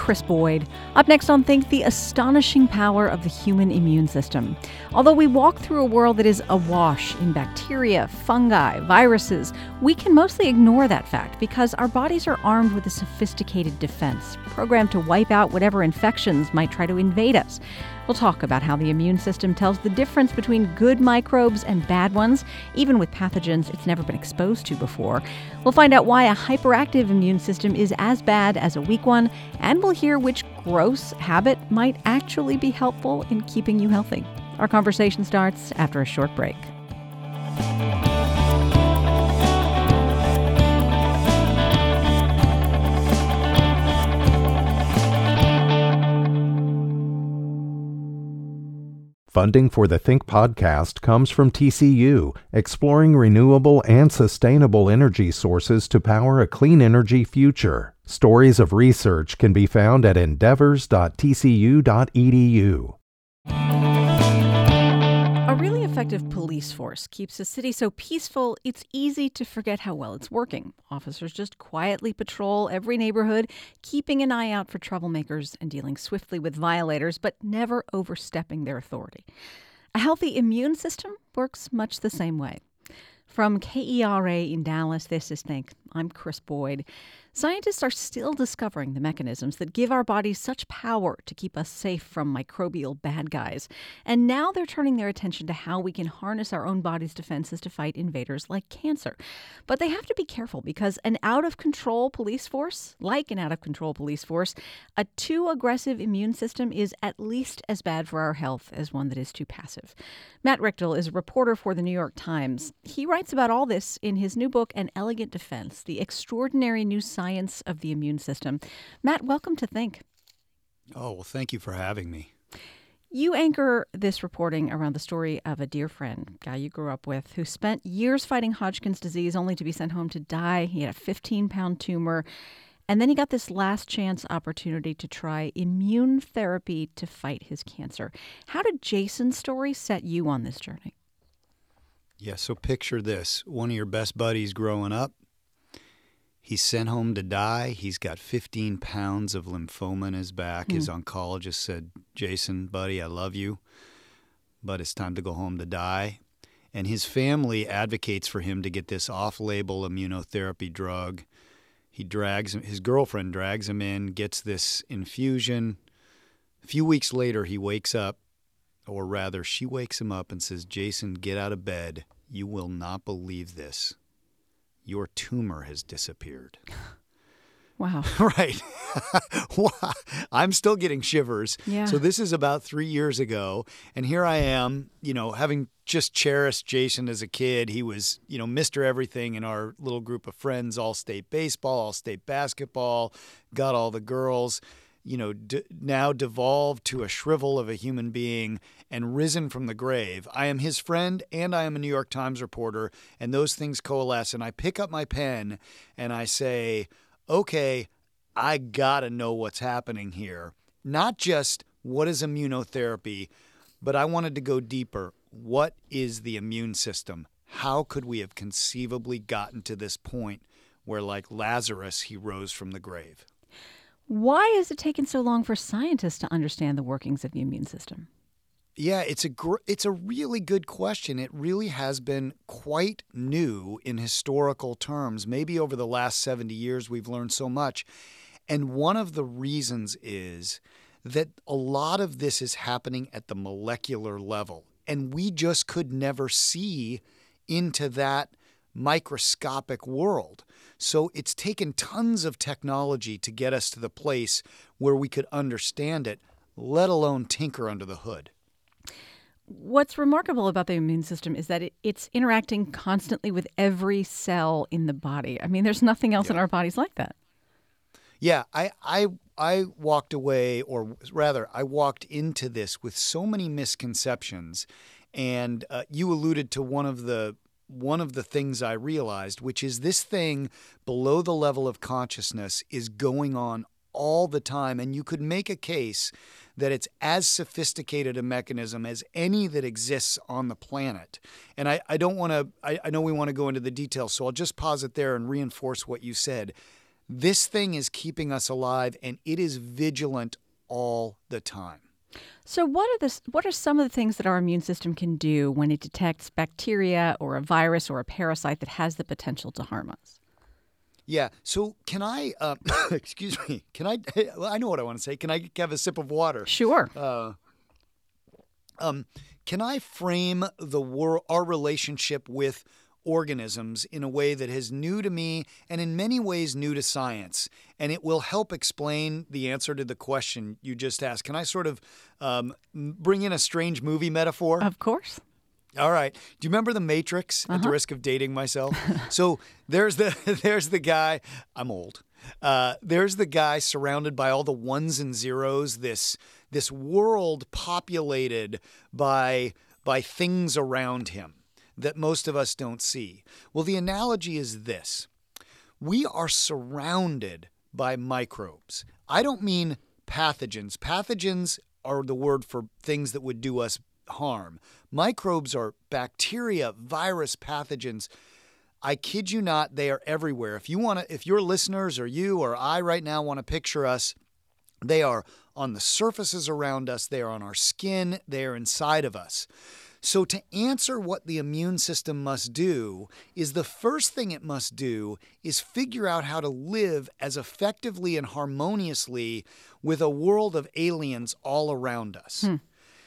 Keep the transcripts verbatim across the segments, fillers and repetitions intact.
Chris Boyd. Up next on Think, the astonishing power of the human immune system. Although we walk through a world that is awash in bacteria, fungi, viruses, we can mostly ignore that fact because our bodies are armed with a sophisticated defense, programmed to wipe out whatever infections might try to invade us. We'll talk about how the immune system tells the difference between good microbes and bad ones, even with pathogens it's never been exposed to before. We'll find out why a hyperactive immune system is as bad as a weak one, and we'll hear which gross habit might actually be helpful in keeping you healthy. Our conversation starts after a short break. Funding for the Think podcast comes from T C U, exploring renewable and sustainable energy sources to power a clean energy future. Stories of research can be found at endeavors dot t c u dot e d u. A really effective police force keeps a city so peaceful, it's easy to forget how well it's working. Officers just quietly patrol every neighborhood, keeping an eye out for troublemakers and dealing swiftly with violators, but never overstepping their authority. A healthy immune system works much the same way. From K E R A in Dallas, this is Think. I'm Chris Boyd. Scientists are still discovering the mechanisms that give our bodies such power to keep us safe from microbial bad guys. And now they're turning their attention to how we can harness our own body's defenses to fight invaders like cancer. But they have to be careful because an out-of-control police force, like an out-of-control police force, a too aggressive immune system is at least as bad for our health as one that is too passive. Matt Richtel is a reporter for the New York Times. He writes about all this in his new book, An Elegant Defense, The Extraordinary New Science of the Immune System. Matt, welcome to Think. Oh, well, thank you for having me. You anchor this reporting around the story of a dear friend, guy you grew up with, who spent years fighting Hodgkin's disease only to be sent home to die. He had a fifteen-pound tumor, and then he got this last chance opportunity to try immune therapy to fight his cancer. How did Jason's story set you on this journey? Yeah, so picture this. One of your best buddies growing up, he's sent home to die. He's got fifteen pounds of lymphoma in his back. Mm. His oncologist said, Jason, buddy, I love you, but it's time to go home to die. And his family advocates for him to get this off-label immunotherapy drug. He drags him, his girlfriend drags him in, gets this infusion. A few weeks later, he wakes up, or rather, she wakes him up and says, Jason, get out of bed. You will not believe this. Your tumor has disappeared. Wow. Right. I'm still getting shivers. Yeah. So this is about three years ago. And here I am, you know, having just cherished Jason as a kid. He was, you know, Mister Everything in our little group of friends, all-state baseball, all-state basketball, got all the girls, you know, d- now devolved to a shrivel of a human being and risen from the grave. I am his friend and I am a New York Times reporter, and those things coalesce. And I pick up my pen and I say, okay, I gotta know what's happening here. Not just what is immunotherapy, but I wanted to go deeper. What is the immune system? How could we have conceivably gotten to this point where, like Lazarus, he rose from the grave? Why has it taken so long for scientists to understand the workings of the immune system? Yeah, it's a gr- it's a really good question. It really has been quite new in historical terms. Maybe over the last seventy years we've learned so much. And one of the reasons is that a lot of this is happening at the molecular level. And we just could never see into that microscopic world. So it's taken tons of technology to get us to the place where we could understand it, let alone tinker under the hood. What's remarkable about the immune system is that it, it's interacting constantly with every cell in the body. I mean, there's nothing else Yeah. in our bodies like that. Yeah, I, I, I walked away, or rather, I walked into this with so many misconceptions. And uh, you alluded to one of the one of the things I realized, which is this thing below the level of consciousness is going on all the time. And you could make a case that it's as sophisticated a mechanism as any that exists on the planet. And I, I don't want to, I, I know we want to go into the details, so I'll just pause it there and reinforce what you said. This thing is keeping us alive, and it is vigilant all the time. So what are the what are some of the things that our immune system can do when it detects bacteria or a virus or a parasite that has the potential to harm us? Yeah. So can I, uh, excuse me, can I, well, I know what I want to say. Can I have a sip of water? Sure. Uh, um, can I frame the wor- our relationship with organisms in a way that is new to me and in many ways new to science? And it will help explain the answer to the question you just asked. Can I sort of um, bring in a strange movie metaphor? Of course. All right. Do you remember The Matrix? Uh-huh. At the risk of dating myself. So there's the there's the guy. I'm old. Uh, there's the guy surrounded by all the ones and zeros. This this world populated by by things around him that most of us don't see. Well, the analogy is this: we are surrounded by microbes. I don't mean pathogens. Pathogens are the word for things that would do us harm. Microbes are bacteria, virus, pathogens. I kid you not, they are everywhere. If you want to, if your listeners or you or I right now want to picture us, they are on the surfaces around us, they are on our skin, they are inside of us. So to answer what the immune system must do is the first thing it must do is figure out how to live as effectively and harmoniously with a world of aliens all around us. Hmm.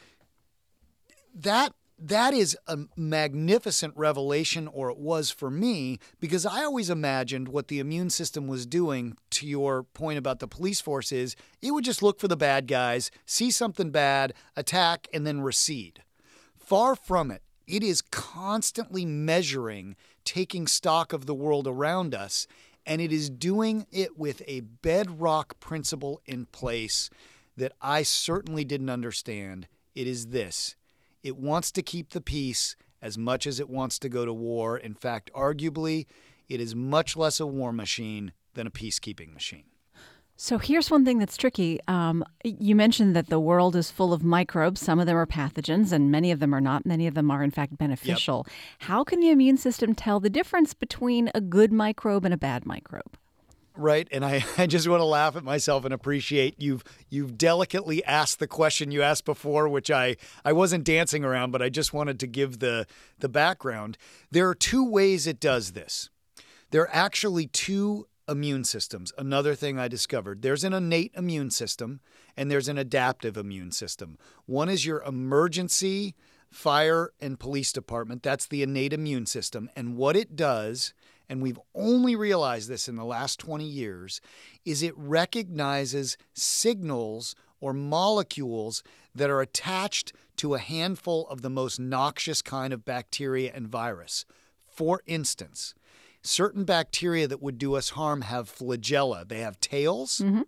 That that is a magnificent revelation, or it was for me, because I always imagined what the immune system was doing, to your point about the police force, is it would just look for the bad guys, see something bad, attack, and then recede. Far from it. It is constantly measuring, taking stock of the world around us, and it is doing it with a bedrock principle in place that I certainly didn't understand. It is this: it wants to keep the peace as much as it wants to go to war. In fact, arguably, it is much less a war machine than a peacekeeping machine. So here's one thing that's tricky. Um, you mentioned that the world is full of microbes. Some of them are pathogens, and many of them are not. Many of them are, in fact, beneficial. Yep. How can the immune system tell the difference between a good microbe and a bad microbe? Right, and I, I just want to laugh at myself and appreciate you've you've delicately asked the question you asked before, which I, I wasn't dancing around, but I just wanted to give the, the background. There are two ways it does this. There are actually two immune systems. Another thing I discovered: there's an innate immune system and there's an adaptive immune system. One is your emergency fire and police department. That's the innate immune system. And what it does, and we've only realized this in the last twenty years, is it recognizes signals or molecules that are attached to a handful of the most noxious kind of bacteria and virus. For instance, certain bacteria that would do us harm have flagella. They have tails. Mm-hmm.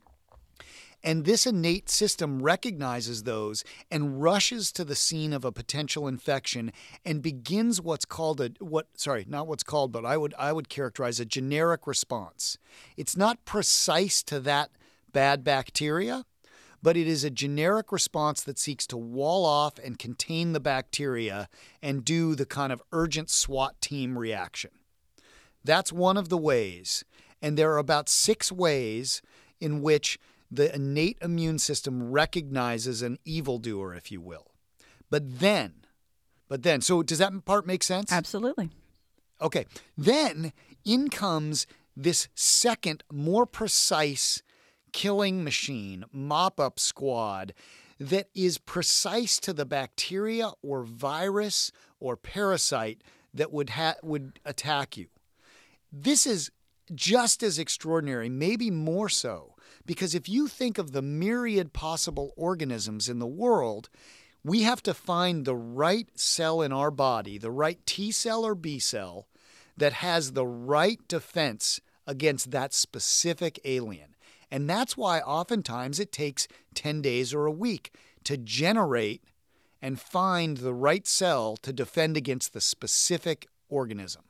And this innate system recognizes those and rushes to the scene of a potential infection and begins what's called a what sorry, not what's called, but I would I would characterize a generic response. It's not precise to that bad bacteria, but it is a generic response that seeks to wall off and contain the bacteria and do the kind of urgent SWAT team reaction. That's one of the ways. And there are about six ways in which the innate immune system recognizes an evildoer, if you will. But then, but then, so does that part make sense? Absolutely. Okay. Then in comes this second, more precise killing machine, mop-up squad, that is precise to the bacteria or virus or parasite that would ha- would attack you. This is just as extraordinary, maybe more so, because if you think of the myriad possible organisms in the world, we have to find the right cell in our body, the right T cell or B cell, that has the right defense against that specific alien. And that's why oftentimes it takes ten days or a week to generate and find the right cell to defend against the specific organism.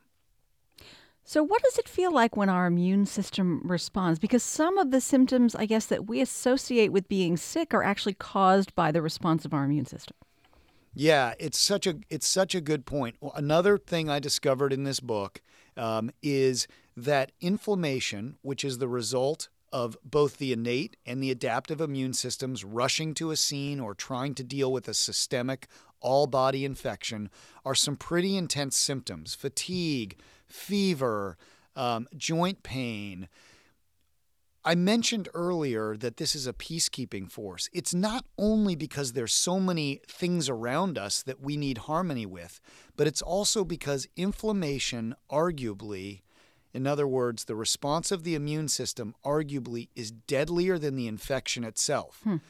So what does it feel like when our immune system responds? Because some of the symptoms, I guess, that we associate with being sick are actually caused by the response of our immune system. Yeah, it's such a it's such a good point. Another thing I discovered in this book um, is that inflammation, which is the result of both the innate and the adaptive immune systems rushing to a scene or trying to deal with a systemic all-body infection, are some pretty intense symptoms. Fatigue, fever, um, joint pain. I mentioned earlier that this is a peacekeeping force. It's not only because there's so many things around us that we need harmony with, but it's also because inflammation arguably, in other words, the response of the immune system arguably is deadlier than the infection itself. Hmm.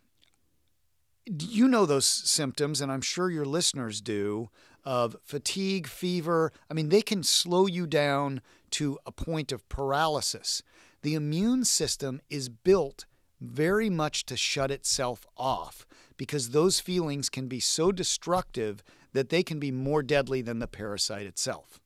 You know those symptoms, and I'm sure your listeners do, of fatigue, fever. I mean, they can slow you down to a point of paralysis. The immune system is built very much to shut itself off because those feelings can be so destructive that they can be more deadly than the parasite itself.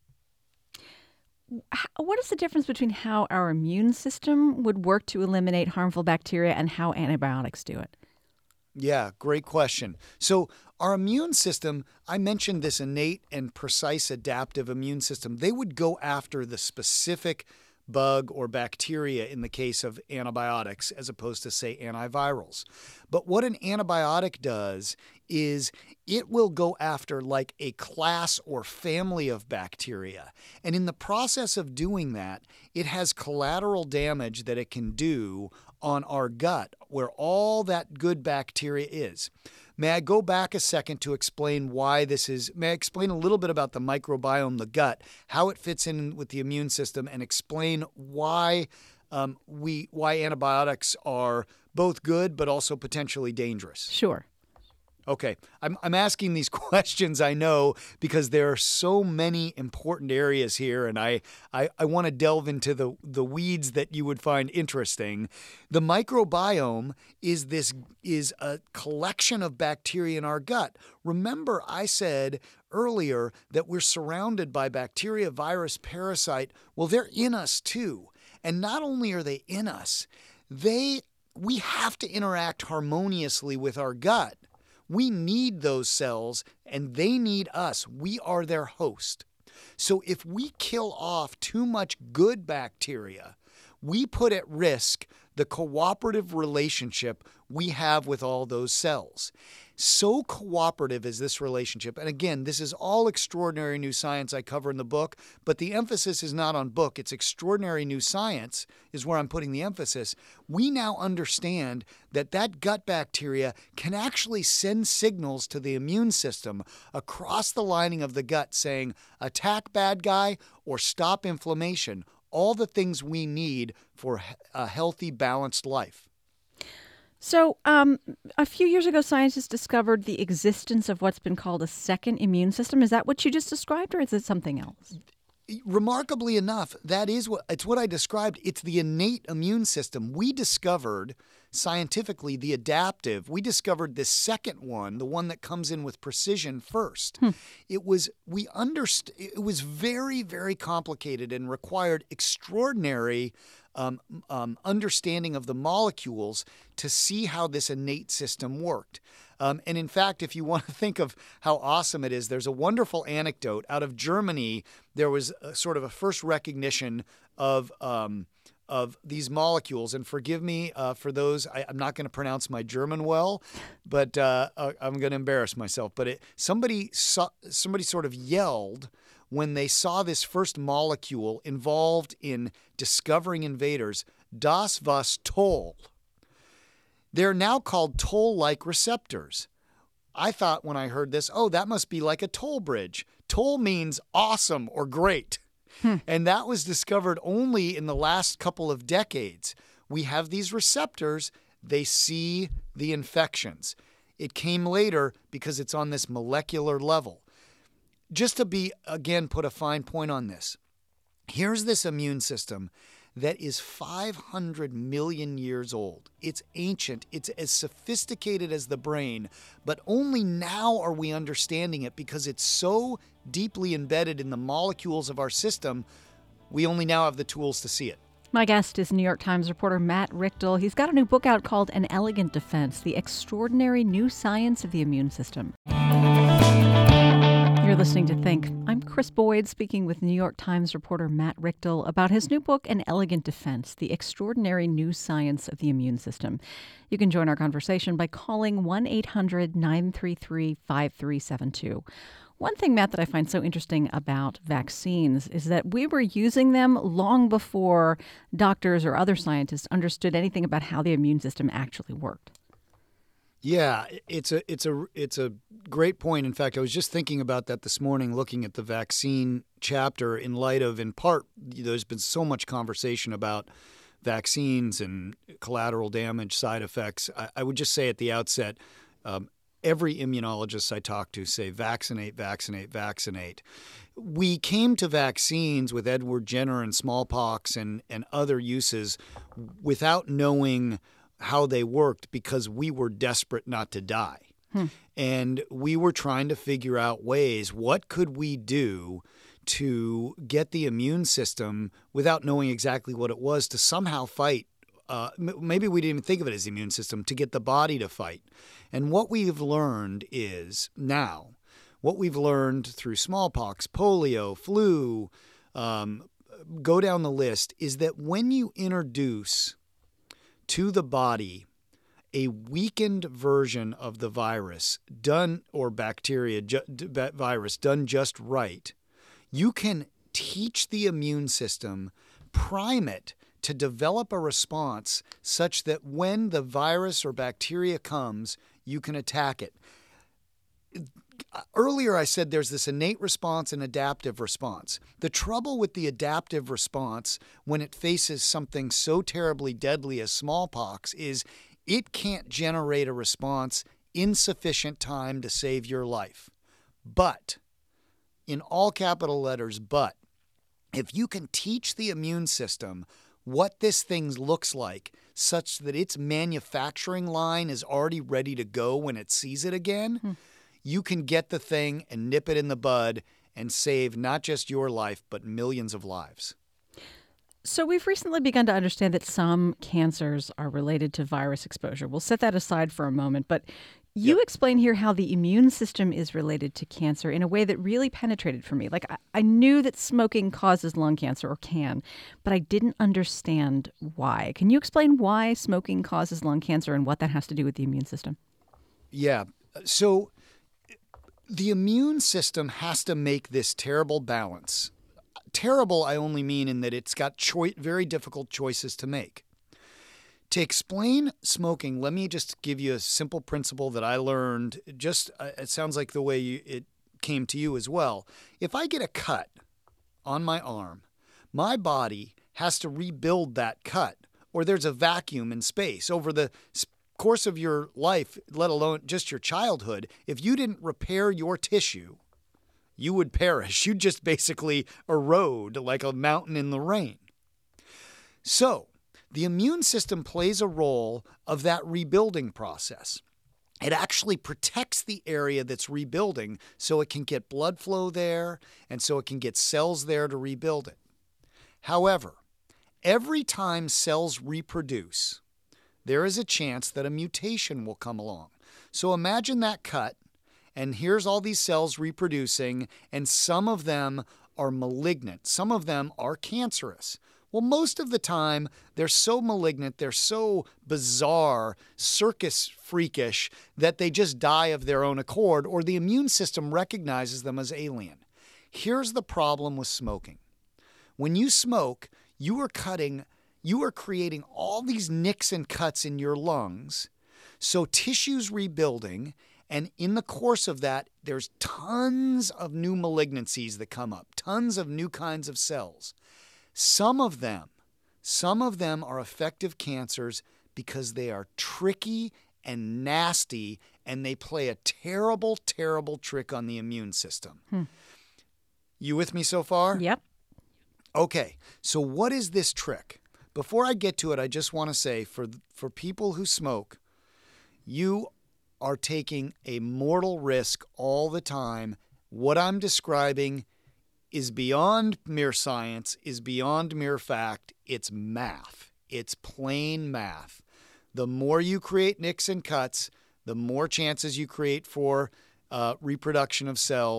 What is the difference between how our immune system would work to eliminate harmful bacteria and how antibiotics do it? Yeah, great question. So our immune system, I mentioned this innate and precise adaptive immune system. They would go after the specific bug or bacteria in the case of antibiotics as opposed to, say, antivirals. But what an antibiotic does is it will go after like a class or family of bacteria. And in the process of doing that, it has collateral damage that it can do on our gut where all that good bacteria is. May I go back a second to explain why this is? May I explain a little bit about the microbiome, the gut, how it fits in with the immune system, and explain why um, we why antibiotics are both good but also potentially dangerous? Sure. Okay, I'm I'm asking these questions, I know, because there are so many important areas here, and I, I, I want to delve into the, the weeds that you would find interesting. The microbiome is this is a collection of bacteria in our gut. Remember, I said earlier that we're surrounded by bacteria, virus, parasite. Well, they're in us too. And not only are they in us, they we have to interact harmoniously with our gut. We need those cells, and they need us. We are their host. So if we kill off too much good bacteria, we put at risk the cooperative relationship we have with all those cells. So cooperative is this relationship. And again, this is all extraordinary new science I cover in the book, but the emphasis is not on book. It's extraordinary new science is where I'm putting the emphasis. We now understand that that gut bacteria can actually send signals to the immune system across the lining of the gut saying, attack bad guy or stop inflammation, all the things we need for a healthy, balanced life. So um, a few years ago, scientists discovered the existence of what's been called a second immune system. Is that what you just described, or is it something else? Remarkably enough, that is what it's what I described. It's the innate immune system. We discovered scientifically the adaptive. We discovered the second one, the one that comes in with precision first. Hmm. It was we underst- It was very, very complicated and required extraordinary Um, um, understanding of the molecules to see how this innate system worked. Um, and in fact, if you want to think of how awesome it is, there's a wonderful anecdote out of Germany. There was a, sort of a first recognition of um, of these molecules. And forgive me uh, for those, I, I'm not going to pronounce my German well, but uh, I'm going to embarrass myself. But it, somebody saw, somebody sort of yelled when they saw this first molecule involved in discovering invaders, das was toll. They're now called toll-like receptors. I thought when I heard this, oh, that must be like a toll bridge. Toll means awesome or great. Hmm. And that was discovered only in the last couple of decades. We have these receptors. They see the infections. It came later because it's on this molecular level. Just to be, again, put a fine point on this, here's this immune system that is five hundred million years old. It's ancient. It's as sophisticated as the brain, but only now are we understanding it because it's so deeply embedded in the molecules of our system, we only now have the tools to see it. My guest is New York Times reporter Matt Richtel. He's got a new book out called An Elegant Defense, The Extraordinary New Science of the Immune System. You're You're listening to Think. I'm Chris Boyd, speaking with New York Times reporter Matt Richtel about his new book, An Elegant Defense, The Extraordinary New Science of the Immune System. You can join our conversation by calling one eight hundred nine three three five three seven two. One thing, Matt, that I find so interesting about vaccines is that we were using them long before doctors or other scientists understood anything about how the immune system actually worked. Yeah, it's a it's a it's a great point. In fact, I was just thinking about that this morning, looking at the vaccine chapter in light of, in part, there's been so much conversation about vaccines and collateral damage, side effects. I, I would just say at the outset, um, every immunologist I talk to say vaccinate, vaccinate, vaccinate. We came to vaccines with Edward Jenner and smallpox and, and other uses without knowing how they worked because we were desperate not to die. Hmm. And we were trying to figure out ways, what could we do to get the immune system, without knowing exactly what it was, to somehow fight. Uh, maybe we didn't even think of it as the immune system, to get the body to fight. And what we've learned is now, what we've learned through smallpox, polio, flu, um, go down the list, is that when you introduce to the body a weakened version of the virus done, or bacteria, ju- virus done just right, you can teach the immune system, prime it to develop a response such that when the virus or bacteria comes, you can attack it. Earlier I said there's this innate response and adaptive response. The trouble with the adaptive response when it faces something so terribly deadly as smallpox is it can't generate a response in sufficient time to save your life. But, in all capital letters, but, if you can teach the immune system what this thing looks like such that its manufacturing line is already ready to go when it sees it again, hmm. you can get the thing and nip it in the bud and save not just your life, but millions of lives. So we've recently begun to understand that some cancers are related to virus exposure. We'll set that aside for a moment, but you yep. explain here how the immune system is related to cancer in a way that really penetrated for me. Like, I, I knew that smoking causes lung cancer, or can, but I didn't understand why. Can you explain why smoking causes lung cancer and what that has to do with the immune system? Yeah. So the immune system has to make this terrible balance. Terrible, I only mean in that it's got choi- very difficult choices to make. To explain smoking, let me just give you a simple principle that I learned. Just uh, it sounds like the way you, it came to you as well. If I get a cut on my arm, my body has to rebuild that cut, or there's a vacuum in space. Over the course of your life, let alone just your childhood, if you didn't repair your tissue, you would perish. You'd just basically erode like a mountain in the rain. So, the immune system plays a role of that rebuilding process. It actually protects the area that's rebuilding so it can get blood flow there and so it can get cells there to rebuild it. However, every time cells reproduce, there is a chance that a mutation will come along. So imagine that cut, and here's all these cells reproducing, and some of them are malignant. Some of them are cancerous. Well, most of the time, they're so malignant, they're so bizarre, circus freakish, that they just die of their own accord, or the immune system recognizes them as alien. Here's the problem with smoking. When you smoke, you are cutting, you are creating all these nicks and cuts in your lungs, so tissue's rebuilding. And in the course of that, there's tons of new malignancies that come up, tons of new kinds of cells. Some of them, some of them are effective cancers because they are tricky and nasty, and they play a terrible, terrible trick on the immune system. Hmm. You with me so far? Yep. Okay, so what is this trick? Before I get to it, I just want to say, for for people who smoke, you are taking a mortal risk all the time. What I'm describing is beyond mere science, is beyond mere fact. It's math. It's plain math. The more you create nicks and cuts, the more chances you create for uh, reproduction of cells,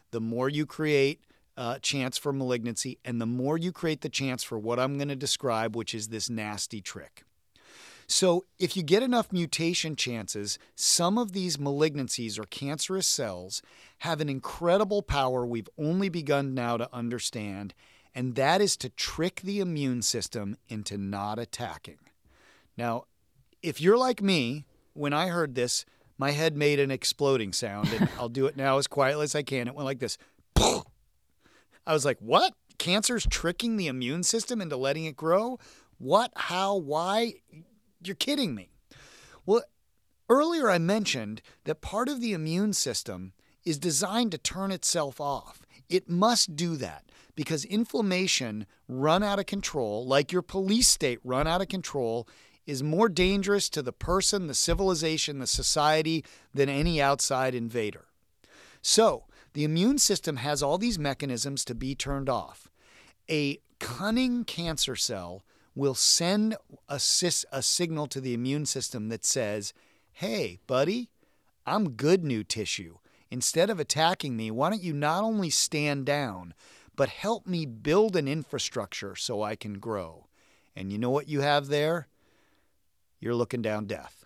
the more you create uh, chance for malignancy, and the more you create the chance for what I'm going to describe, which is this nasty trick. So if you get enough mutation chances, some of these malignancies or cancerous cells have an incredible power we've only begun now to understand, and that is to trick the immune system into not attacking. Now, if you're like me, when I heard this, my head made an exploding sound, and I'll do it now as quietly as I can. It went like this. I was like, what? Cancer's tricking the immune system into letting it grow? What? How? Why? You're kidding me. Well, earlier I mentioned that part of the immune system is designed to turn itself off. It must do that because inflammation run out of control, like your police state run out of control, is more dangerous to the person, the civilization, the society than any outside invader. So the immune system has all these mechanisms to be turned off. A cunning cancer cell will send a, cis, a signal to the immune system that says, hey, buddy, I'm good new tissue. Instead of attacking me, why don't you not only stand down, but help me build an infrastructure so I can grow? And you know what you have there? You're looking down death.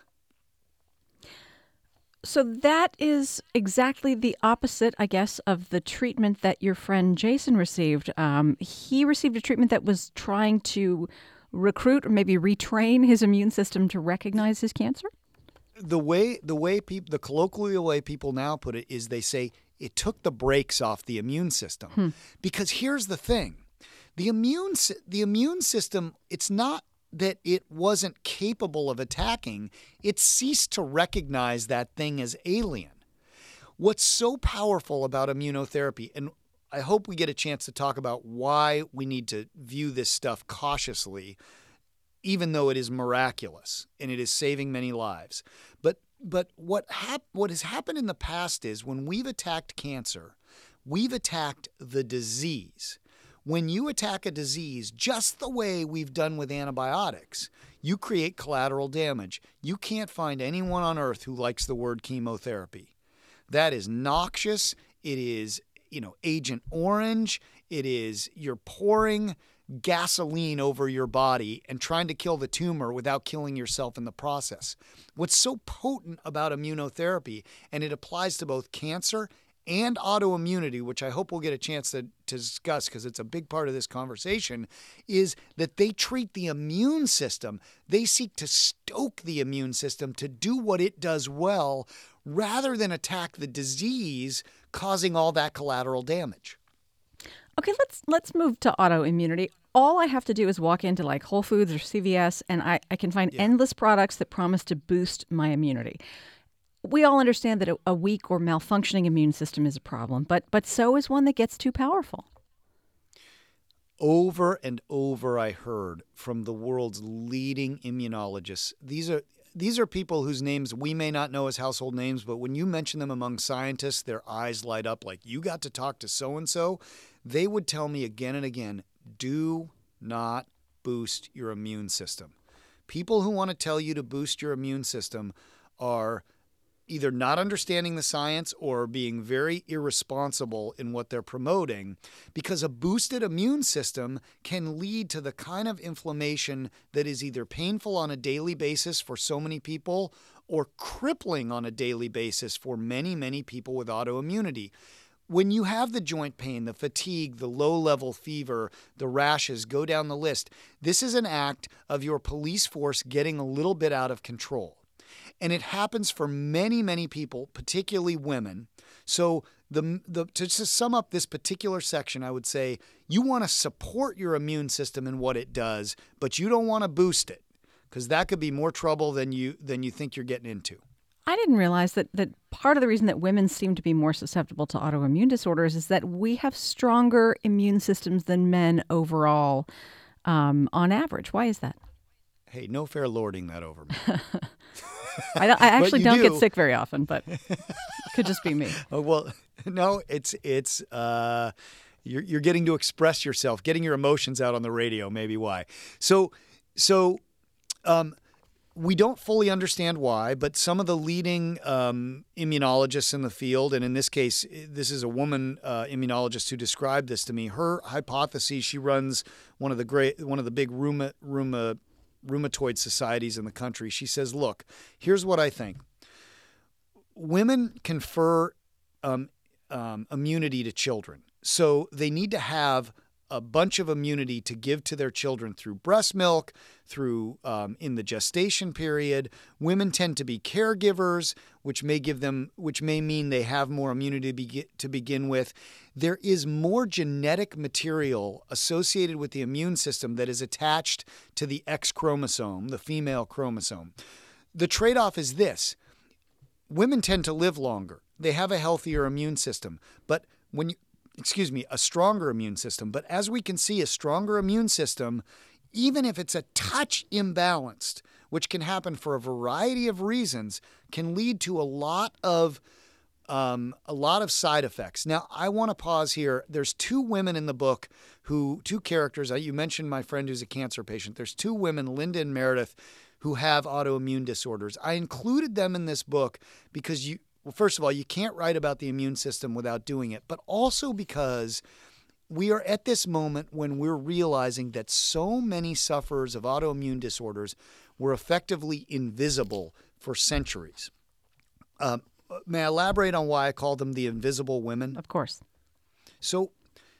So that is exactly the opposite, I guess, of the treatment that your friend Jason received. Um, he received a treatment that was trying to recruit or maybe retrain his immune system to recognize his cancer? The way the way people the colloquial way people now put it is they say it took the brakes off the immune system. Hmm. Because here's the thing. The immune the immune system, it's not that it wasn't capable of attacking, it ceased to recognize that thing as alien. What's so powerful about immunotherapy, and I hope we get a chance to talk about why we need to view this stuff cautiously, even though it is miraculous and it is saving many lives. But but what hap- what has happened in the past is when we've attacked cancer, we've attacked the disease. When you attack a disease just the way we've done with antibiotics, you create collateral damage. You can't find anyone on earth who likes the word chemotherapy. That is noxious. It is you know, Agent Orange. It is you're pouring gasoline over your body and trying to kill the tumor without killing yourself in the process. What's so potent about immunotherapy, and it applies to both cancer and autoimmunity, which I hope we'll get a chance to, to discuss because it's a big part of this conversation, is that they treat the immune system. They seek to stoke the immune system to do what it does well rather than attack the disease causing all that collateral damage. Okay, let's let's move to autoimmunity. All I have to do is walk into like Whole Foods or C V S and I, I can find yeah. endless products that promise to boost my immunity. We all understand that a, a weak or malfunctioning immune system is a problem, but but so is one that gets too powerful. Over and over I heard from the world's leading immunologists. These are These are people whose names we may not know as household names, but when you mention them among scientists, their eyes light up like, you got to talk to so-and-so. They would tell me again and again, do not boost your immune system. People who want to tell you to boost your immune system are either not understanding the science or being very irresponsible in what they're promoting, because a boosted immune system can lead to the kind of inflammation that is either painful on a daily basis for so many people or crippling on a daily basis for many, many people with autoimmunity. When you have the joint pain, the fatigue, the low-level fever, the rashes, go down the list, this is an act of your police force getting a little bit out of control. And it happens for many, many people, particularly women. So the, the to just sum up this particular section, I would say you want to support your immune system in what it does, but you don't want to boost it because that could be more trouble than you than you think you're getting into. I didn't realize that, that part of the reason that women seem to be more susceptible to autoimmune disorders is that we have stronger immune systems than men overall um, on average. Why is that? Hey, no fair lording that over me. I, I actually don't do. get sick very often, but it could just be me. Oh, well, no, it's it's uh, you're you're getting to express yourself, getting your emotions out on the radio. Maybe why. So so um, we don't fully understand why, but some of the leading um, immunologists in the field, and in this case, this is a woman uh, immunologist who described this to me. Her hypothesis, she runs one of the great, one of the big rheuma, rheuma, rheumatoid societies in the country. She says, look, here's what I think. Women confer um, um, immunity to children. So they need to have a bunch of immunity to give to their children through breast milk, through um, in the gestation period. Women tend to be caregivers, which may give them, which may mean they have more immunity to, be, to begin with. There is more genetic material associated with the immune system that is attached to the X chromosome, the female chromosome. The trade-off is this. Women tend to live longer. They have a healthier immune system. But when you excuse me, a stronger immune system. But as we can see, a stronger immune system, even if it's a touch imbalanced, which can happen for a variety of reasons, can lead to a lot of um, a lot of side effects. Now, I want to pause here. There's two women in the book who, two characters. You mentioned my friend who's a cancer patient. There's two women, Linda and Meredith, who have autoimmune disorders. I included them in this book because you, Well, first of all, you can't write about the immune system without doing it, but also because we are at this moment when we're realizing that so many sufferers of autoimmune disorders were effectively invisible for centuries. Um, may I elaborate on why I call them the invisible women? Of course. So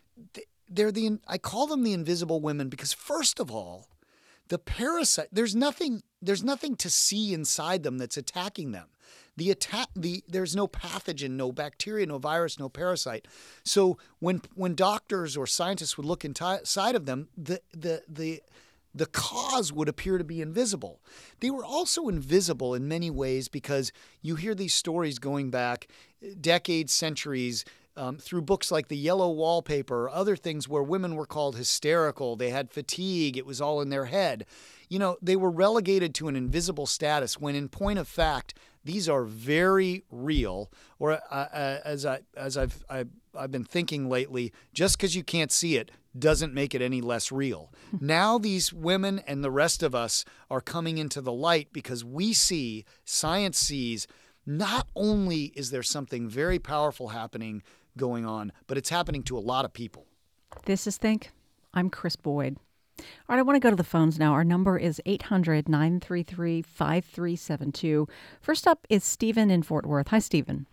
they're the I call them the invisible women because, first of all, the parasite, there's nothing, there's nothing to see inside them that's attacking them. The attack, the there's no pathogen, no bacteria, no virus, no parasite. So when when doctors or scientists would look inside of them, the the the the cause would appear to be invisible. They were also invisible in many ways because you hear these stories going back decades, centuries, um, through books like The Yellow Wallpaper, or other things where women were called hysterical. They had fatigue. It was all in their head. You know, they were relegated to an invisible status when, in point of fact, these are very real. Or uh, uh, as I as I've I've, I've been thinking lately, just because you can't see it doesn't make it any less real. Now these women and the rest of us are coming into the light because we see, science sees, not only is there something very powerful happening going on, but it's happening to a lot of people. This is Think. I'm Chris Boyd. All right, I want to go to the phones now. Our number is eight hundred, nine three three, five three seven two. First up is Stephen in Fort Worth. Hi, Stephen.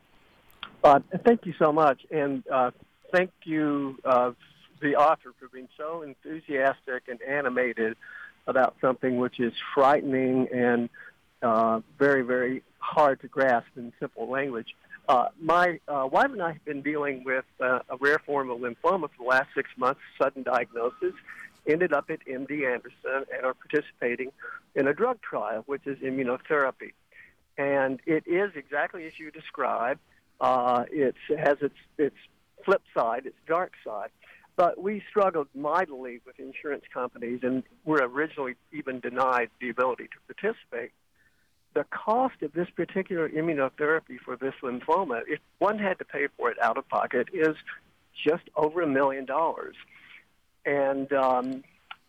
Uh, thank you so much. And uh, thank you, uh, the author, for being so enthusiastic and animated about something which is frightening and uh, very, very hard to grasp in simple language. Uh, my uh, wife and I have been dealing with uh, a rare form of lymphoma for the last six months, sudden diagnosis. Ended up at M D Anderson and are participating in a drug trial, which is immunotherapy. And it is exactly as you described. Uh, it has its, its flip side, its dark side. But we struggled mightily with insurance companies and were originally even denied the ability to participate. The cost of this particular immunotherapy for this lymphoma, if one had to pay for it out of pocket, is just over a million dollars. And um,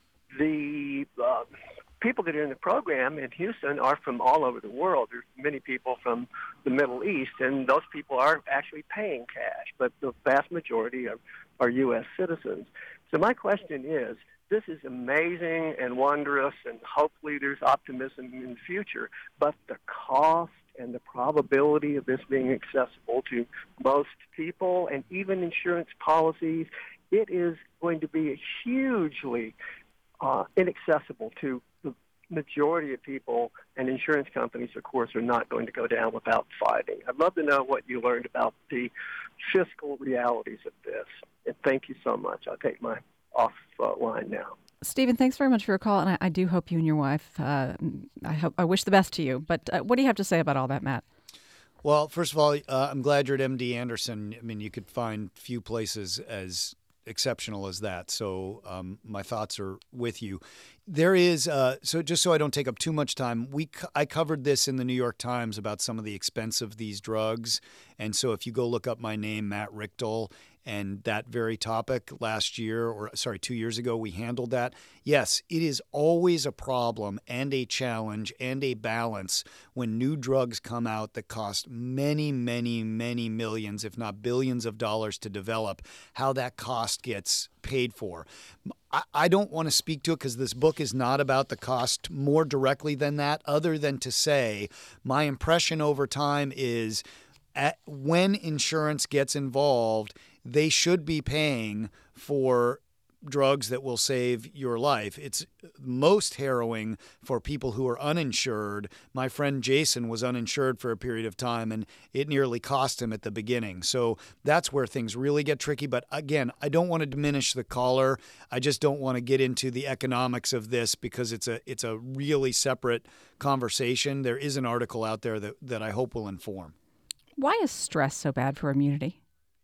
the uh, people that are in the program in Houston are from all over the world. There's many people from the Middle East, and those people are actually paying cash, but the vast majority are, are U S citizens. So my question is, this is amazing and wondrous, and hopefully there's optimism in the future, but the cost and the probability of this being accessible to most people and even insurance policies, it is going to be hugely uh, inaccessible to the majority of people, and insurance companies, of course, are not going to go down without fighting. I'd love to know what you learned about the fiscal realities of this. And thank you so much. I'll take my off uh, line now. Stephen, thanks very much for your call, and I, I do hope you and your wife, uh, I, hope, I wish the best to you. But uh, what do you have to say about all that, Matt? Well, first of all, uh, I'm glad you're at M D Anderson. I mean, you could find few places as exceptional as that. So um, my thoughts are with you. There is, uh, so just so I don't take up too much time, we co- I covered this in the New York Times about some of the expense of these drugs. And so if you go look up my name, Matt Richtel, and that very topic last year, or sorry, two years ago, we handled that. Yes, it is always a problem and a challenge and a balance when new drugs come out that cost many, many, many millions, if not billions of dollars to develop, how that cost gets paid for. I, I don't want to speak to it because this book is not about the cost more directly than that, other than to say my impression over time is at, when insurance gets involved, they should be paying for drugs that will save your life. It's most harrowing for people who are uninsured. My friend Jason was uninsured for a period of time, and it nearly cost him at the beginning. So that's where things really get tricky. But again, I don't want to diminish the caller. I just don't want to get into the economics of this because it's a it's a really separate conversation. There is an article out there that, that I hope will inform. Why is stress so bad for immunity?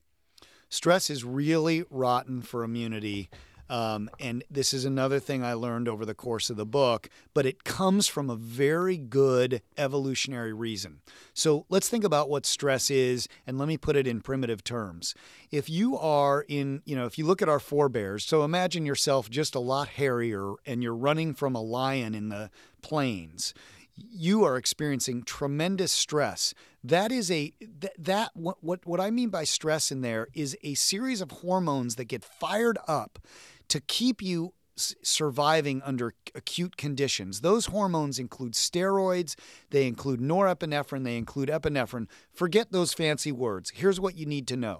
Stress is really rotten for immunity. Um, and this is another thing I learned over the course of the book, but it comes from a very good evolutionary reason. So let's think about what stress is, and let me put it in primitive terms. If you are in, you know, if you look at our forebears, so imagine yourself just a lot hairier and you're running from a lion in the plains. You are experiencing tremendous stress. That is a that, that what, what what I mean by stress in there is a series of hormones that get fired up to keep you s- surviving under acute conditions. Those hormones include steroids, they include norepinephrine, they include epinephrine. Forget those fancy words. Here's what you need to know.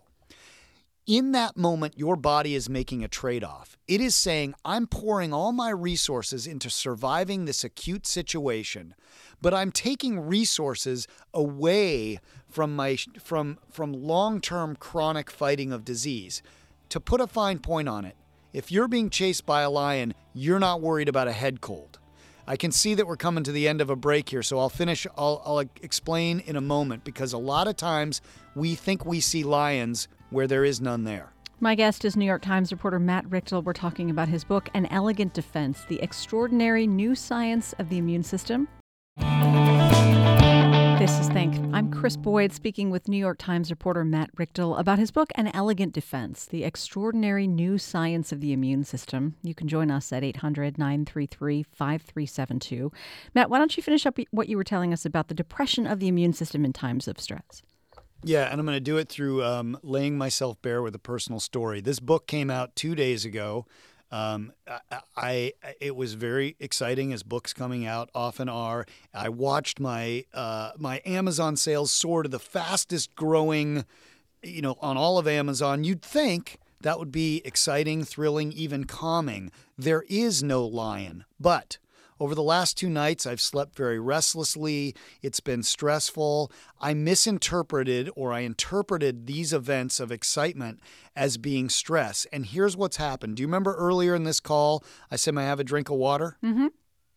In that moment, your body is making a trade-off. It is saying, I'm pouring all my resources into surviving this acute situation, but I'm taking resources away from my from from long-term chronic fighting of disease. To put a fine point on it, if you're being chased by a lion, you're not worried about a head cold. I can see that we're coming to the end of a break here, so I'll finish, I'll, I'll explain in a moment, because a lot of times we think we see lions where there is none there. My guest is New York Times reporter Matt Richtel. We're talking about his book, An Elegant Defense, The Extraordinary New Science of the Immune System. This is Think. I'm Chris Boyd speaking with New York Times reporter Matt Richtel about his book, An Elegant Defense, The Extraordinary New Science of the Immune System. You can join us at eight hundred, nine three three, five three seven two. Matt, why don't you finish up what you were telling us about the depression of the immune system in times of stress? Yeah, and I'm going to do it through um, laying myself bare with a personal story. This book came out two days ago. Um, I, I it was very exciting, as books coming out often are. I watched my uh, my Amazon sales soar to the fastest growing, you know, on all of Amazon. You'd think that would be exciting, thrilling, even calming. There is no lion, but over the last two nights, I've slept very restlessly. It's been stressful. I misinterpreted or I interpreted these events of excitement as being stress. And here's what's happened. Do you remember earlier in this call, I said, may I have a drink of water? Mm-hmm.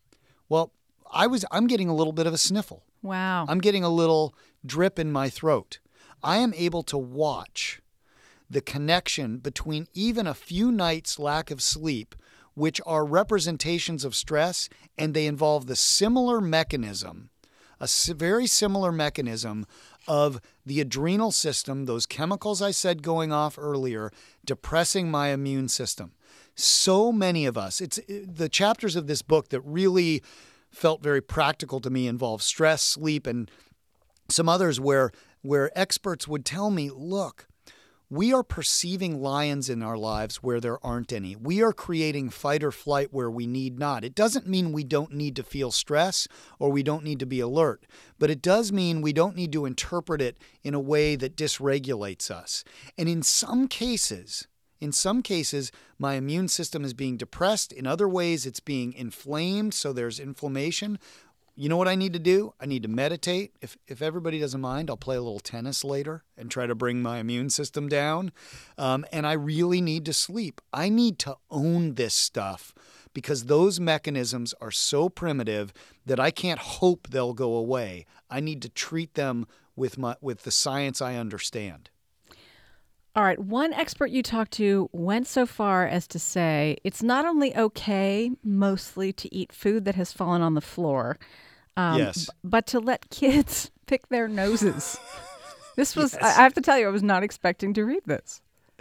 Well, I was, I'm getting a little bit of a sniffle. Wow. I'm getting a little drip in my throat. I am able to watch the connection between even a few nights' lack of sleep, which are representations of stress, and they involve the similar mechanism, a very similar mechanism of the adrenal system, those chemicals I said going off earlier, depressing my immune system. So many of us, it's the chapters of this book that really felt very practical to me involve stress, sleep, and some others where where experts would tell me, look, we are perceiving lions in our lives where there aren't any. We are creating fight or flight where we need not. It doesn't mean we don't need to feel stress or we don't need to be alert, but it does mean we don't need to interpret it in a way that dysregulates us. And in some cases, in some cases, my immune system is being depressed. In other ways, it's being inflamed, so there's inflammation. You know what I need to do? I need to meditate. If if everybody doesn't mind, I'll play a little tennis later and try to bring my immune system down. Um, and I really need to sleep. I need to own this stuff because those mechanisms are so primitive that I can't hope they'll go away. I need to treat them with my with the science I understand. All right. One expert you talked to went so far as to say it's not only okay mostly to eat food that has fallen on the floor, um, yes. b- but to let kids pick their noses. This was, Yes. I have to tell you, I was not expecting to read this.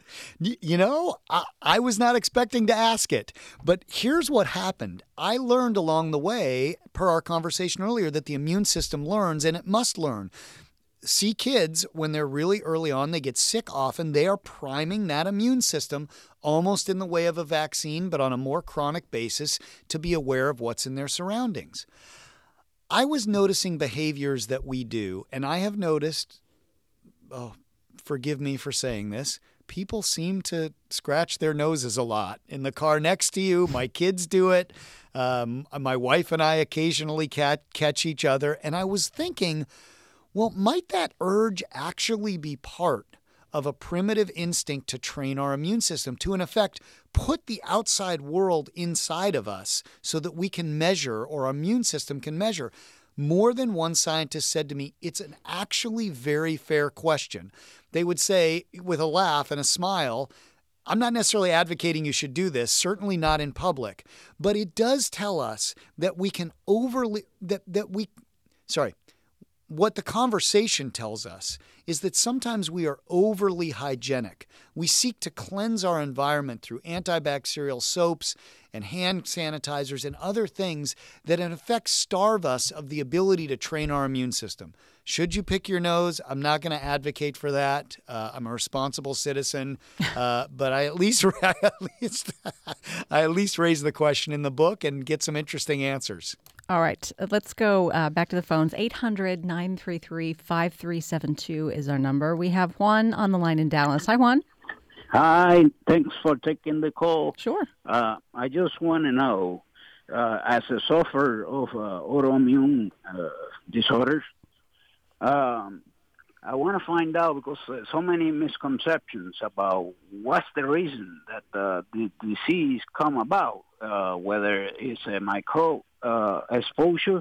You know, I, I was not expecting to ask it, but here's what happened. I learned along the way, per our conversation earlier, that the immune system learns, and it must learn. See kids, when they're really early on, they get sick often. They are priming that immune system almost in the way of a vaccine, but on a more chronic basis to be aware of what's in their surroundings. I was noticing behaviors that we do, and I have noticed, oh, forgive me for saying this, people seem to scratch their noses a lot in the car next to you. My kids do it. Um, my wife and I occasionally cat- catch each other. And I was thinking, well, might that urge actually be part of a primitive instinct to train our immune system to, in effect, put the outside world inside of us so that we can measure, or our immune system can measure? More than one scientist said to me, it's an actually very fair question. They would say, with a laugh and a smile, I'm not necessarily advocating you should do this, certainly not in public, but it does tell us that we can overly, that, that we, sorry, what the conversation tells us is that sometimes we are overly hygienic. We seek to cleanse our environment through antibacterial soaps and hand sanitizers and other things that in effect starve us of the ability to train our immune system. Should you pick your nose? I'm not going to advocate for that. Uh, I'm a responsible citizen, uh, but I at least I at least I at least raise the question in the book and get some interesting answers. All right, let's go uh, back to the phones. eight hundred, nine three three, five three seven two is our number. We have Juan on the line in Dallas. Hi, Juan. Hi, thanks for taking the call. Sure. Uh, I just want to know, uh, as a sufferer of uh, autoimmune uh, disorders, um, I want to find out, because uh, so many misconceptions about what's the reason that uh, the disease come about, uh, whether it's a micro uh, exposure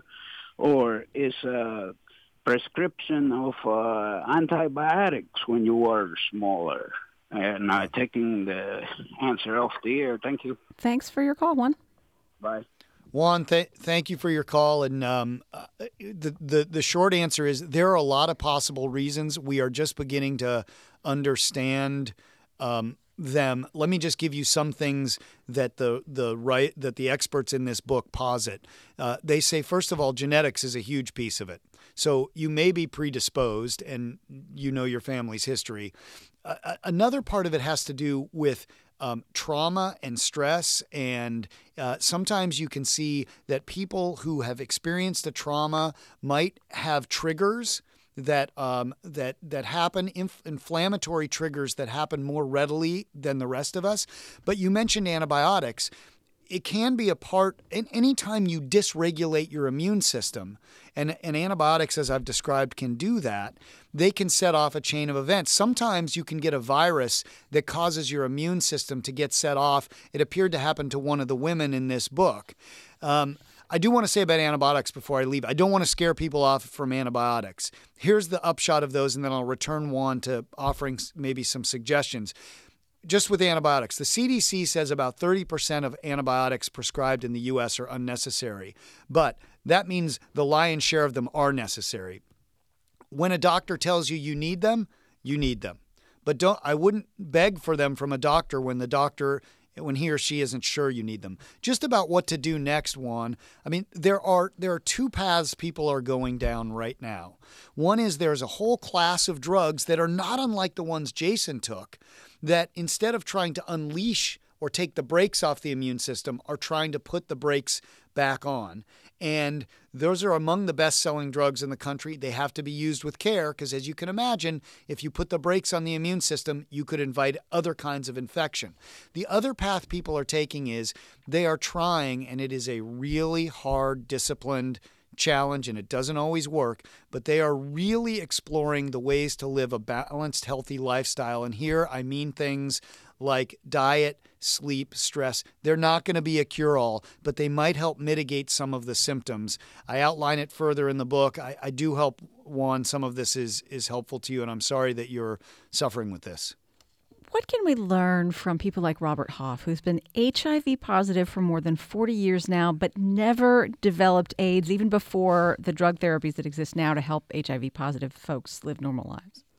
or it's a prescription of uh, antibiotics when you were smaller. And uh, taking the answer off the air. Thank you. Thanks for your call, Juan. Bye. Juan, th- thank you for your call. And um, uh, the, the the short answer is there are a lot of possible reasons. We are just beginning to understand um, them. Let me just give you some things that the the right that the experts in this book posit. Uh, they say, first of all, genetics is a huge piece of it. So you may be predisposed, and you know your family's history. Uh, another part of it has to do with um, trauma and stress, and uh, sometimes you can see that people who have experienced a trauma might have triggers that um, that that happen, inf- inflammatory triggers that happen more readily than the rest of us. But you mentioned antibiotics. It can be a part, and anytime you dysregulate your immune system, and, and antibiotics, as I've described, can do that, they can set off a chain of events. Sometimes you can get a virus that causes your immune system to get set off. It appeared to happen to one of the women in this book. Um, I do want to say about antibiotics before I leave. I don't want to scare people off from antibiotics. Here's the upshot of those, and then I'll return Juan to offering maybe some suggestions. Just with antibiotics, the C D C says about thirty percent of antibiotics prescribed in the U S are unnecessary, but that means the lion's share of them are necessary. When a doctor tells you you need them, you need them. But don't. I wouldn't beg for them from a doctor when the doctor, when he or she isn't sure you need them. Just about what to do next, Juan. I mean, there are there are two paths people are going down right now. One is there's a whole class of drugs that are not unlike the ones Jason took, that instead of trying to unleash or take the brakes off the immune system, are trying to put the brakes back on. And those are among the best-selling drugs in the country. They have to be used with care because, as you can imagine, if you put the brakes on the immune system, you could invite other kinds of infection. The other path people are taking is they are trying, and it is a really hard, disciplined challenge, and it doesn't always work, but they are really exploring the ways to live a balanced, healthy lifestyle. And here I mean things like diet, sleep, stress. They're not going to be a cure-all, but they might help mitigate some of the symptoms. I outline it further in the book. I, I do hope, Juan, some of this is, is helpful to you, and I'm sorry that you're suffering with this. What can we learn from people like Robert Hoff, who's been H I V positive for more than forty years now, but never developed AIDS even before the drug therapies that exist now to help H I V positive folks live normal lives?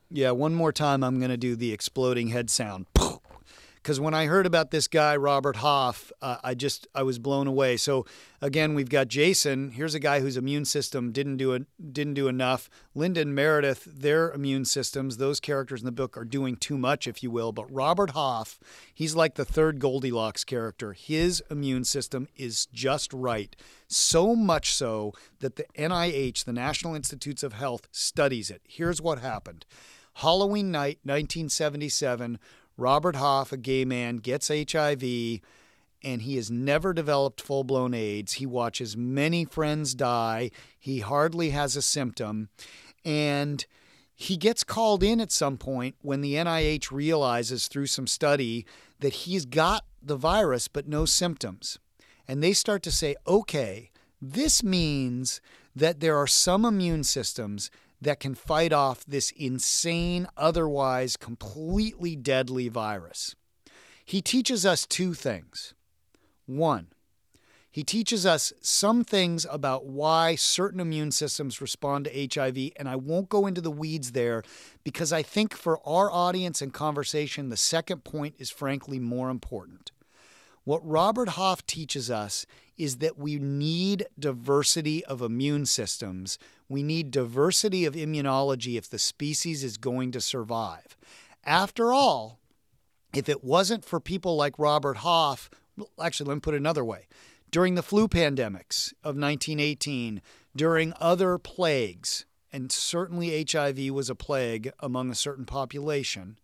Yeah, one more time I'm going to do the exploding head sound. Because when I heard about this guy, Robert Hoff, uh, I just, I was blown away. So again, we've got Jason. Here's a guy whose immune system didn't do, a, didn't do enough. Linda and Meredith, their immune systems, those characters in the book are doing too much, if you will. But Robert Hoff, he's like the third Goldilocks character. His immune system is just right. So much so that the N I H, the National Institutes of Health, studies it. Here's what happened. Halloween night, nineteen seventy-seven, Robert Hoff, a gay man, gets H I V, and he has never developed full-blown AIDS. He watches many friends die. He hardly has a symptom. And he gets called in at some point when the N I H realizes through some study that he's got the virus but no symptoms. And they start to say, okay, this means that there are some immune systems that can fight off this insane, otherwise completely deadly virus. He teaches us two things. One, he teaches us some things about why certain immune systems respond to H I V, and I won't go into the weeds there because I think for our audience and conversation, the second point is frankly more important. What Robert Hoff teaches us is that we need diversity of immune systems. We need diversity of immunology if the species is going to survive. After all, if it wasn't for people like Robert Hoff, actually, let me put it another way. During the flu pandemics of nineteen eighteen, during other plagues, and certainly H I V was a plague among a certain population,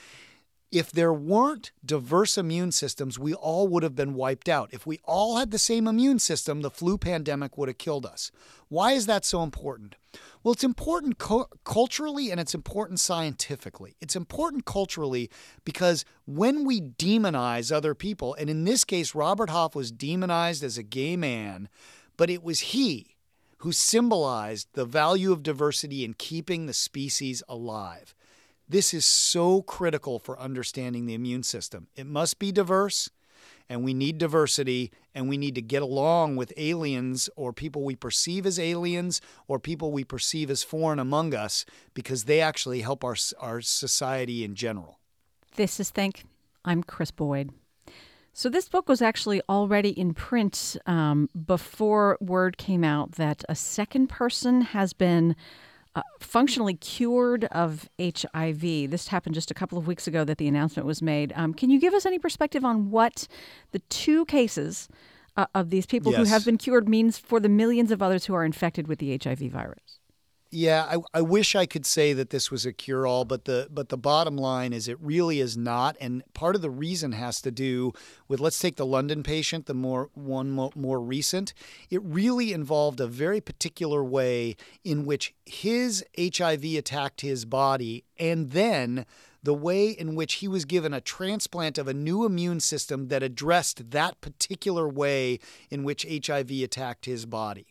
if there weren't diverse immune systems, we all would have been wiped out. If we all had the same immune system, the flu pandemic would have killed us. Why is that so important? Well, it's important co- culturally and it's important scientifically. It's important culturally because when we demonize other people, and in this case, Robert Hoff was demonized as a gay man, but it was he who symbolized the value of diversity in keeping the species alive. This is so critical for understanding the immune system. It must be diverse, and we need diversity, and we need to get along with aliens or people we perceive as aliens or people we perceive as foreign among us because they actually help our, our society in general. This is Think. I'm Chris Boyd. So this book was actually already in print um, before word came out that a second person has been Uh, functionally cured of H I V. This happened just a couple of weeks ago that the announcement was made. Um, can you give us any perspective on what the two cases uh, of these people yes. who have been cured means for the millions of others who are infected with the H I V virus? Yeah, I, I wish I could say that this was a cure-all, but the but the bottom line is it really is not. And part of the reason has to do with, let's take the London patient, the more one more, more recent. It really involved a very particular way in which his H I V attacked his body, and then the way in which he was given a transplant of a new immune system that addressed that particular way in which H I V attacked his body.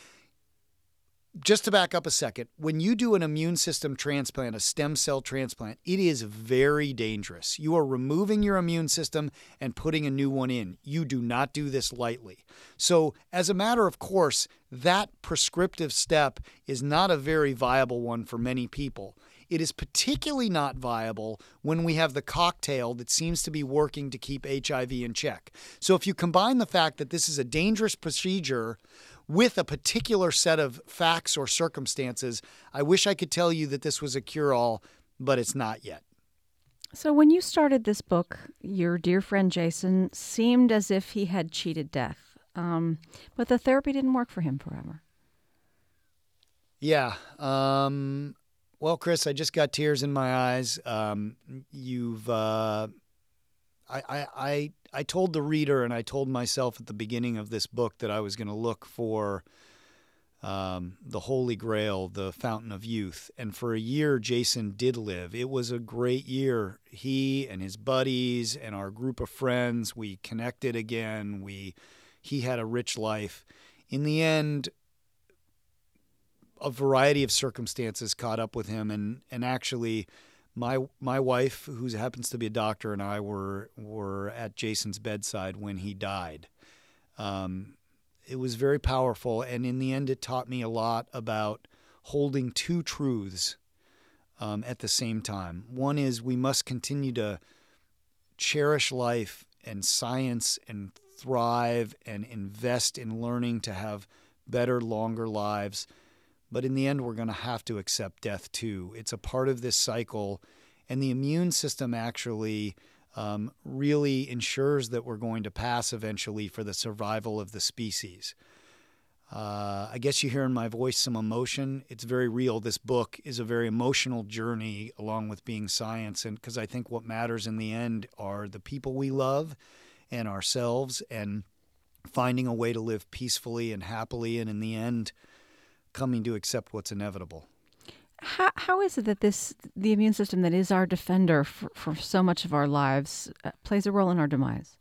Just to back up a second, when you do an immune system transplant, a stem cell transplant, it is very dangerous. You are removing your immune system and putting a new one in. You do not do this lightly. So as a matter of course, that prescriptive step is not a very viable one for many people. It is particularly not viable when we have the cocktail that seems to be working to keep H I V in check. So if you combine the fact that this is a dangerous procedure with a particular set of facts or circumstances, I wish I could tell you that this was a cure-all, but it's not yet. So when you started this book, your dear friend Jason seemed as if he had cheated death, um, but the therapy didn't work for him forever. Yeah. Um, well, Chris, I just got tears in my eyes. Um, you've... Uh, I, I, I I told the reader and I told myself at the beginning of this book that I was going to look for um, the Holy Grail, the Fountain of Youth. And for a year, Jason did live. It was a great year. He and his buddies and our group of friends, we connected again. We he had a rich life. In the end, a variety of circumstances caught up with him, and and actually. My my wife, who happens to be a doctor, and I were were at Jason's bedside when he died. Um, it was very powerful, and in the end, it taught me a lot about holding two truths. um, at the same time. One is we must continue to cherish life and science and thrive and invest in learning to have better, longer lives. But in the end, we're going to have to accept death too. It's a part of this cycle. And the immune system actually um, really ensures that we're going to pass eventually for the survival of the species. Uh, I guess you hear in my voice some emotion. It's very real. This book is a very emotional journey along with being science. And because I think what matters in the end are the people we love and ourselves, and finding a way to live peacefully and happily, and in the end, coming to accept what's inevitable. How, how is it that this the immune system that is our defender for, for so much of our lives uh, plays a role in our demise?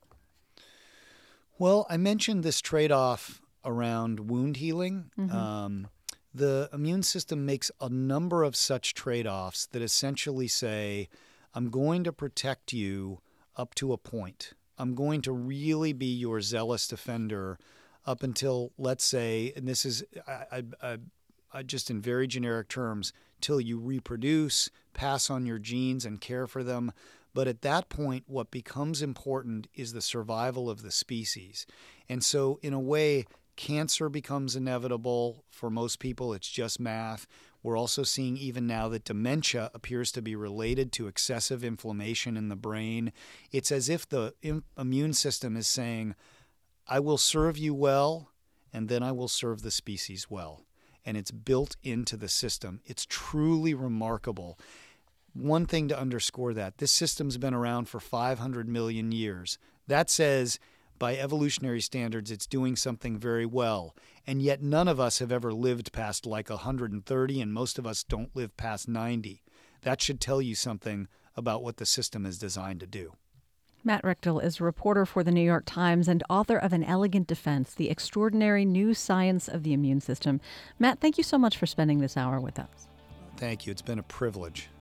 Well, I mentioned this trade-off around wound healing. Mm-hmm. Um, the immune system makes a number of such trade-offs that essentially say, I'm going to protect you up to a point. I'm going to really be your zealous defender up until, let's say, and this is I, I, I, I just in very generic terms, till you reproduce, pass on your genes, and care for them. But at that point, what becomes important is the survival of the species. And so, in a way, cancer becomes inevitable. For most people, it's just math. We're also seeing even now that dementia appears to be related to excessive inflammation in the brain. It's as if the im- immune system is saying, I will serve you well, and then I will serve the species well. And it's built into the system. It's truly remarkable. One thing to underscore that, this system's been around for five hundred million years. That says, by evolutionary standards, it's doing something very well. And yet none of us have ever lived past like one hundred thirty, and most of us don't live past ninety. That should tell you something about what the system is designed to do. Matt Richtel is a reporter for the New York Times and author of An Elegant Defense, The Extraordinary New Science of the Immune System. Matt, thank you so much for spending this hour with us. Thank you. It's been a privilege.